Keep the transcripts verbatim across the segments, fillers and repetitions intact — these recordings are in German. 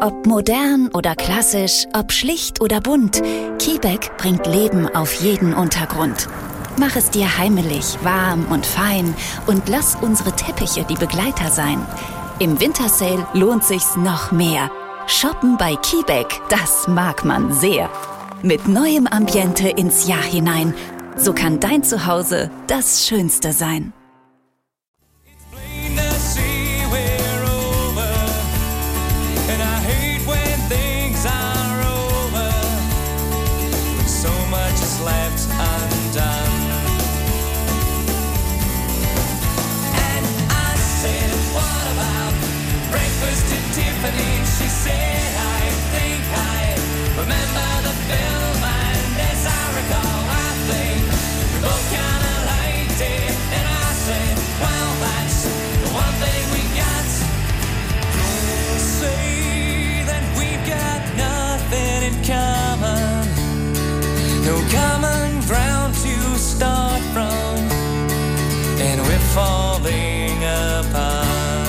Ob modern oder klassisch, ob schlicht oder bunt, Kiebeck bringt Leben auf jeden Untergrund. Mach es dir heimelig, warm und fein und lass unsere Teppiche die Begleiter sein. Im Wintersale lohnt sich's noch mehr. Shoppen bei Kiebeck, das mag man sehr. Mit neuem Ambiente ins Jahr hinein. So kann dein Zuhause das Schönste sein. She said, I think I remember the film, and as I recall, I think we both kind of liked it. And I said, well, that's the one thing we got. Don't say that we've got nothing in common, no common ground to start from, and we're falling apart.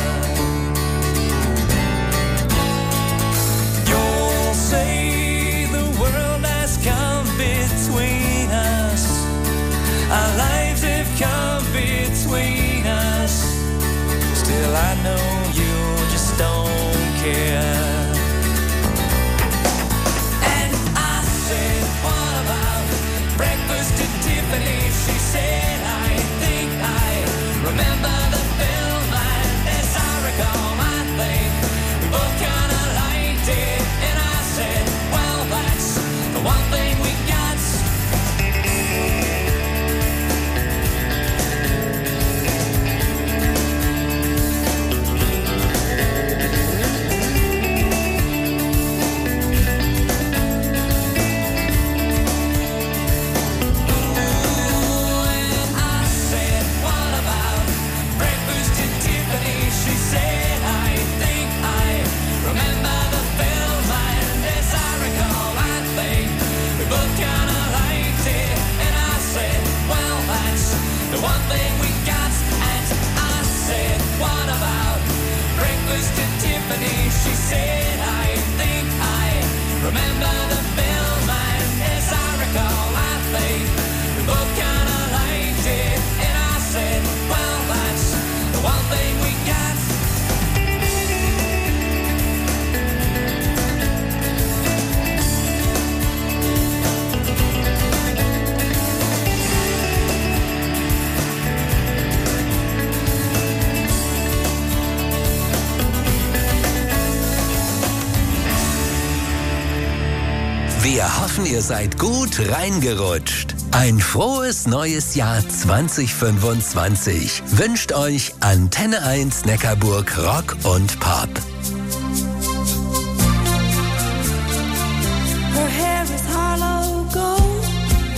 Our lives have come between us. Still I know you just don't care. And I said, what about breakfast at Tiffany? She said, I think I remember the film, and as I recall, I think we both kind of liked it. And I said, well, that's the one thing we got. She said, I think I remember the film, and as I recall, I think we both kind of liked it. And I said, well, that's the one thing we got. Wir hoffen, ihr seid gut reingerutscht. Ein frohes neues Jahr zwanzig fünfundzwanzig wünscht euch Antenne eins Neckarburg Rock und Pop. Her hair is hollow gold,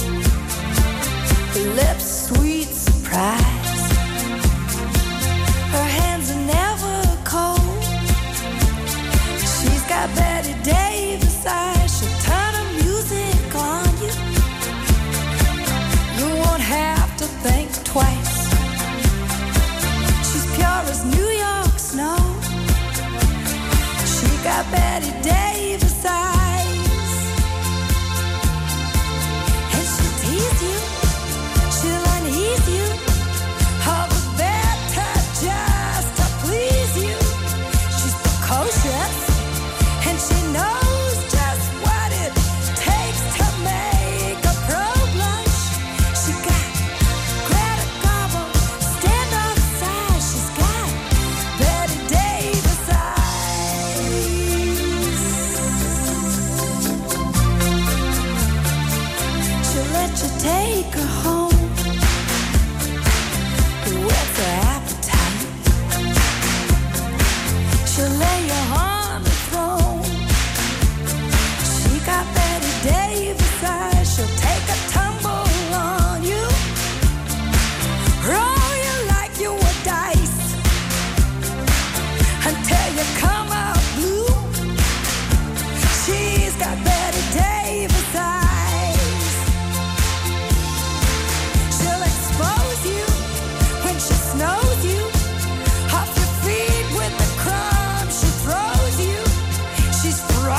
her lips sweet surprise, her hands are never cold, she's got Betty Davis eyes, she'll turn her music on you, you won't have to think twice, she's pure as New York snow, she got Betty Davis eyes, and she'll tease you, she'll unease you, all the better just to please you, she's precocious, and she knows just what it takes to make a pro blush. She got Greta Garbo, stand off side. She's got Betty Davis eyes.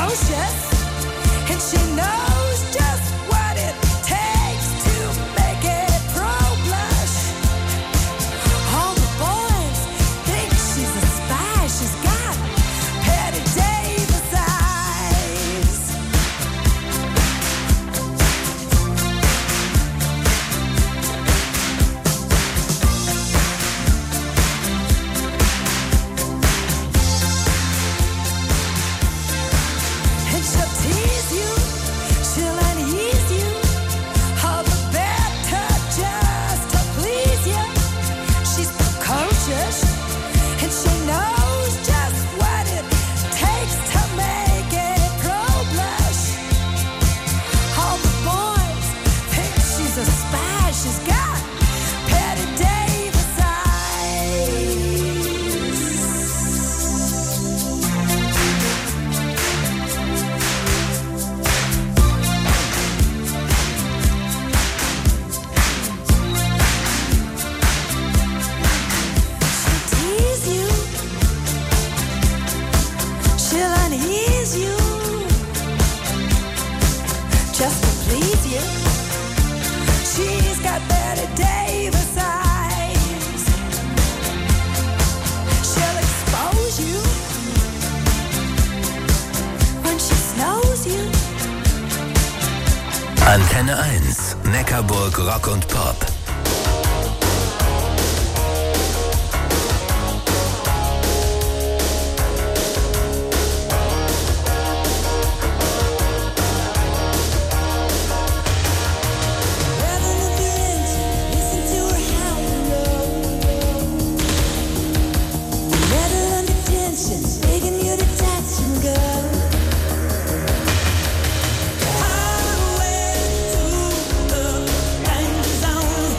precocious, and she knows just what it takes to make it pro blush. All the boys think she's a spy. She's got Patty Davis eyes. And she'll tease you, she'll unease you, all the better just to please you. She's precocious, and she knows just what it takes to make it pro blush. All the boys think she's a spy. She's got Patty Davis eyes. She'll tease you, she'll unease you, just to please you. She's got Betty Davis eyes. She'll expose you when she snows you. Antenne eins, Neckarburg Rock und Pop. Highway to the danger zone.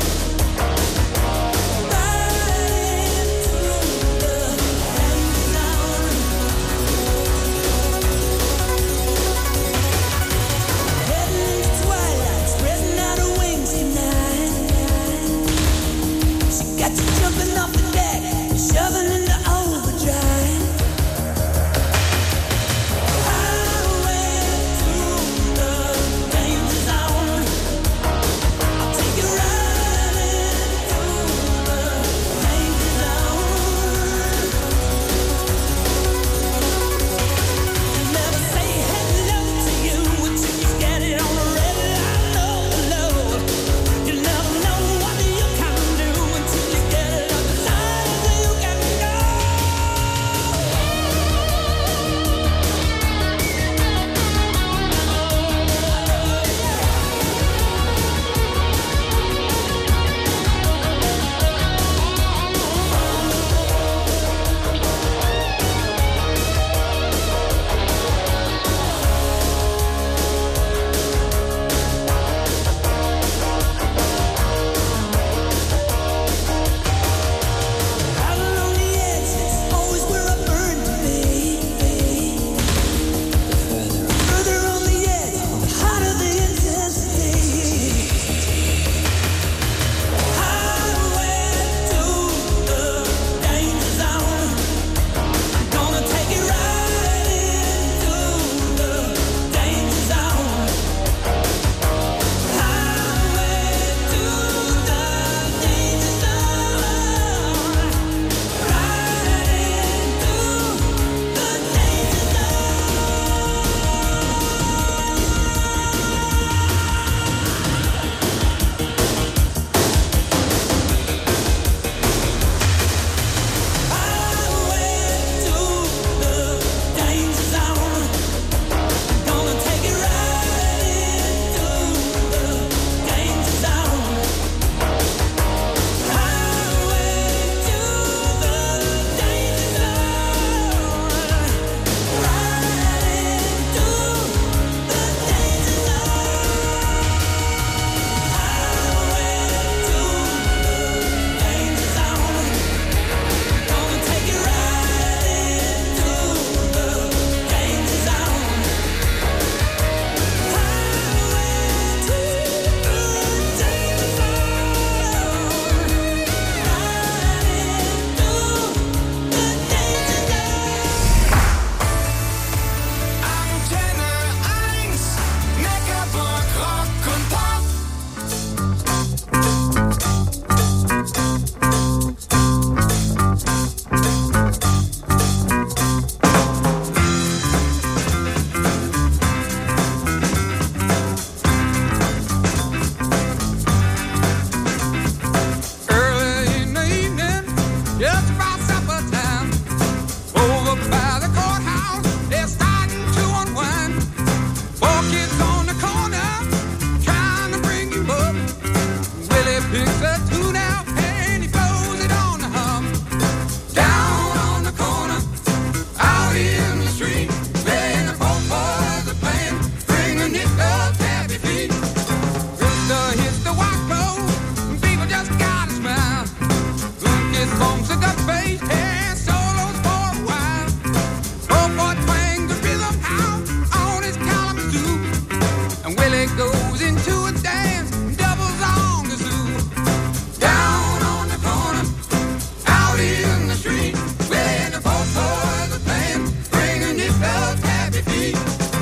happy feet.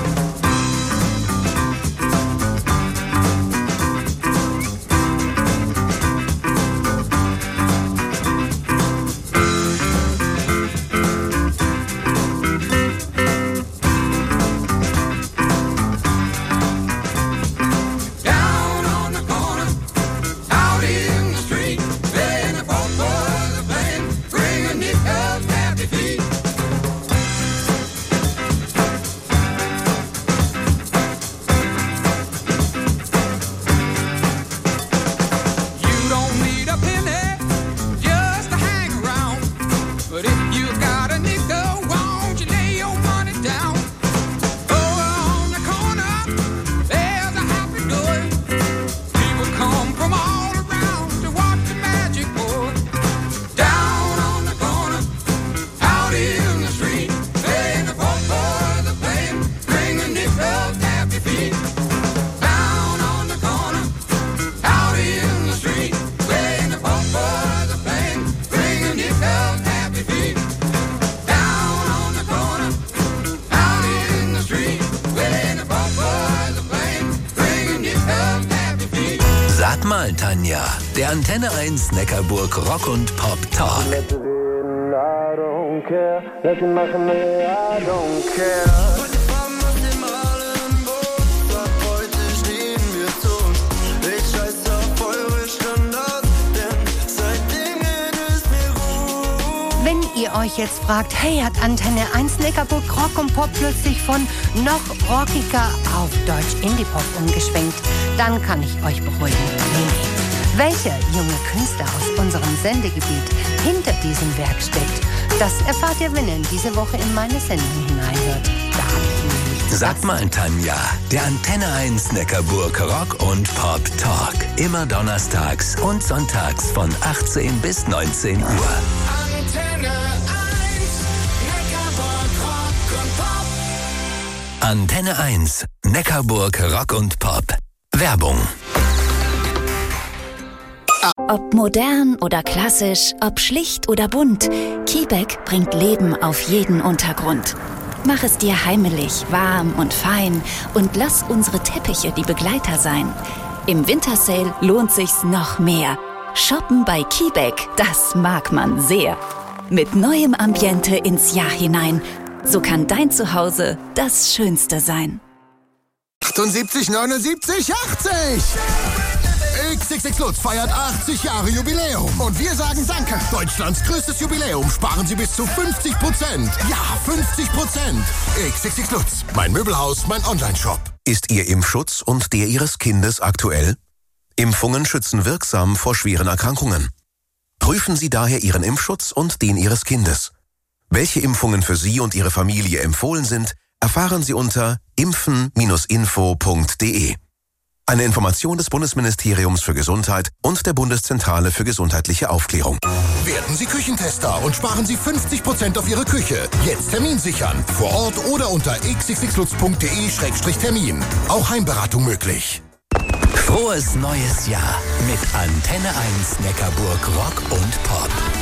Sag mal, Tanja, der Antenne eins Neckarburg Rock und Pop Talk. Wenn ihr euch jetzt fragt, hey, hat Antenne eins Neckarburg Rock und Pop plötzlich von noch rockiger auf Deutsch Indie-Pop umgeschwenkt, dann kann ich euch beruhigen. Nee, nee. Welcher junge Künstler aus unserem Sendegebiet hinter diesem Werk steckt, das erfahrt ihr, wenn ihr diese Woche in meine Sendung hineinhört. Da habe ich nämlich Sag mal, Tanja, der Antenne eins Neckarburg Rock und Pop Talk. Immer donnerstags und sonntags von achtzehn bis neunzehn Uhr. Antenne eins, Neckarburg Rock und Pop. Antenne eins Neckarburg Rock und Pop. Werbung. Ob modern oder klassisch, ob schlicht oder bunt, Kiebeck bringt Leben auf jeden Untergrund. Mach es dir heimelig, warm und fein und lass unsere Teppiche die Begleiter sein. Im Wintersale lohnt sich's noch mehr. Shoppen bei Kiebeck, das mag man sehr. Mit neuem Ambiente ins Jahr hinein. So kann dein Zuhause das Schönste sein. achtundsiebzig, neunundsiebzig, achtzig! X X X Lutz feiert achtzig Jahre Jubiläum. Und wir sagen Danke. Deutschlands größtes Jubiläum. Sparen Sie bis zu fünfzig Prozent. Ja, fünfzig Prozent. X X X Lutz. Mein Möbelhaus, mein Onlineshop. Ist Ihr Impfschutz und der Ihres Kindes aktuell? Impfungen schützen wirksam vor schweren Erkrankungen. Prüfen Sie daher Ihren Impfschutz und den Ihres Kindes. Welche Impfungen für Sie und Ihre Familie empfohlen sind, erfahren Sie unter impfen Bindestrich info Punkt de. Eine Information des Bundesministeriums für Gesundheit und der Bundeszentrale für gesundheitliche Aufklärung. Werden Sie Küchentester und sparen Sie fünfzig Prozent auf Ihre Küche. Jetzt Termin sichern. Vor Ort oder unter x x x lutz punkt de Schrägstrich Termin. Auch Heimberatung möglich. Frohes neues Jahr mit Antenne eins Neckarburg Rock und Pop.